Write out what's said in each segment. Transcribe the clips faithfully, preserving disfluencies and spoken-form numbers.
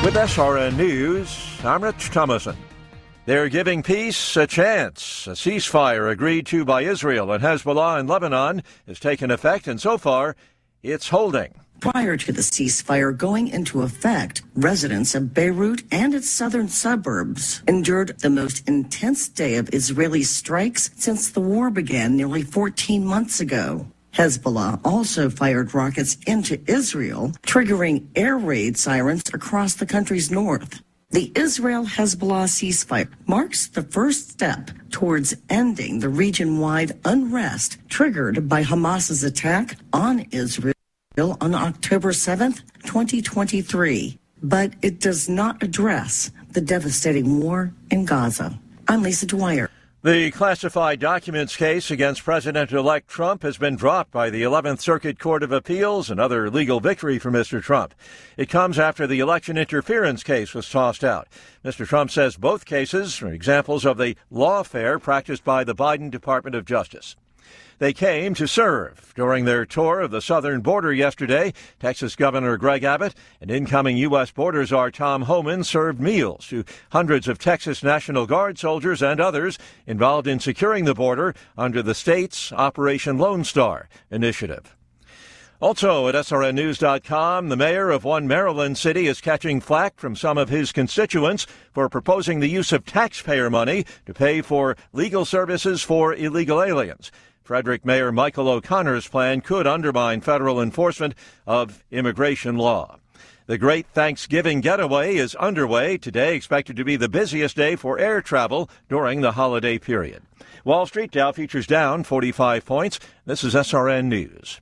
With S R N News, I'm Rich Thomason. They're giving peace a chance. A ceasefire agreed to by Israel and Hezbollah in Lebanon has taken effect, and so far, it's holding. Prior to the ceasefire going into effect, residents of Beirut and its southern suburbs endured the most intense day of Israeli strikes since the war began nearly fourteen months ago. Hezbollah also fired rockets into Israel, triggering air raid sirens across the country's north. The Israel-Hezbollah ceasefire marks the first step towards ending the region-wide unrest triggered by Hamas's attack on Israel on October seventh, twenty twenty-three. But it does not address the devastating war in Gaza. I'm Lisa Dwyer. The classified documents case against President-elect Trump has been dropped by the eleventh Circuit Court of Appeals, another legal victory for Mister Trump. It comes after the election interference case was tossed out. Mister Trump says both cases are examples of the lawfare practiced by the Biden Department of Justice. They came to serve. During their tour of the southern border yesterday, Texas Governor Greg Abbott and incoming U S Border Czar Tom Homan served meals to hundreds of Texas National Guard soldiers and others involved in securing the border under the state's Operation Lone Star initiative. Also at S R N news dot com, the mayor of one Maryland city is catching flack from some of his constituents for proposing the use of taxpayer money to pay for legal services for illegal aliens. Frederick Mayor Michael O'Connor's plan could undermine federal enforcement of immigration law. The Great Thanksgiving Getaway is underway today, expected to be the busiest day for air travel during the holiday period. Wall Street Dow futures down forty-five points. This is S R N News.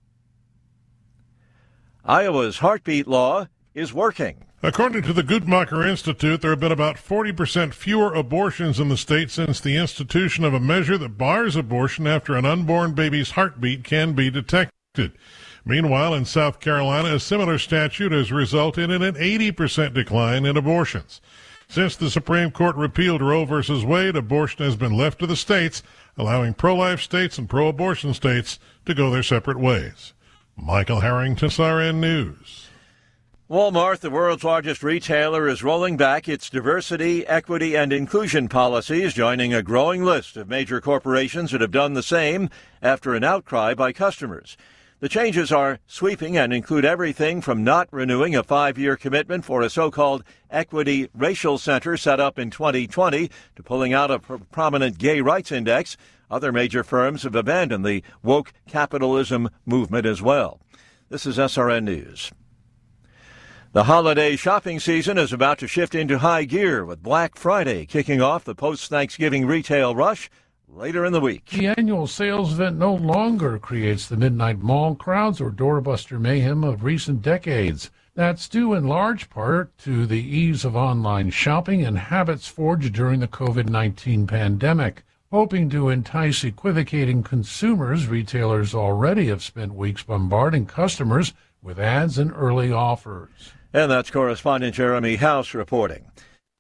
Iowa's heartbeat law is working. According to the Guttmacher Institute, there have been about forty percent fewer abortions in the state since the institution of a measure that bars abortion after an unborn baby's heartbeat can be detected. Meanwhile, in South Carolina, a similar statute has resulted in an eighty percent decline in abortions. Since the Supreme Court repealed Roe v. Wade, abortion has been left to the states, allowing pro-life states and pro-abortion states to go their separate ways. Michael Harrington, S R N News. Walmart, the world's largest retailer, is rolling back its diversity, equity, and inclusion policies, joining a growing list of major corporations that have done the same after an outcry by customers. The changes are sweeping and include everything from not renewing a five-year commitment for a so-called Equity Racial Center set up in twenty twenty to pulling out a prominent gay rights index. Other major firms have abandoned the woke capitalism movement as well. This is S R N News. The holiday shopping season is about to shift into high gear, with Black Friday kicking off the post-Thanksgiving retail rush later in the week. The annual sales event no longer creates the midnight mall crowds or doorbuster mayhem of recent decades. That's due in large part to the ease of online shopping and habits forged during the covid nineteen pandemic. Hoping to entice equivocating consumers, retailers already have spent weeks bombarding customers with ads and early offers. And that's correspondent Jeremy House reporting.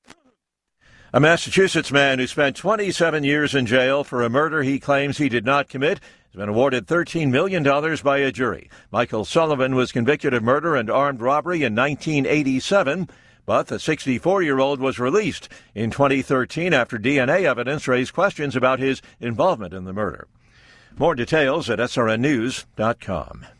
A Massachusetts man who spent twenty-seven years in jail for a murder he claims he did not commit has been awarded thirteen million dollars by a jury. Michael Sullivan was convicted of murder and armed robbery in nineteen eighty-seven, but the sixty-four-year-old was released in twenty thirteen after D N A evidence raised questions about his involvement in the murder. More details at S R N news dot com.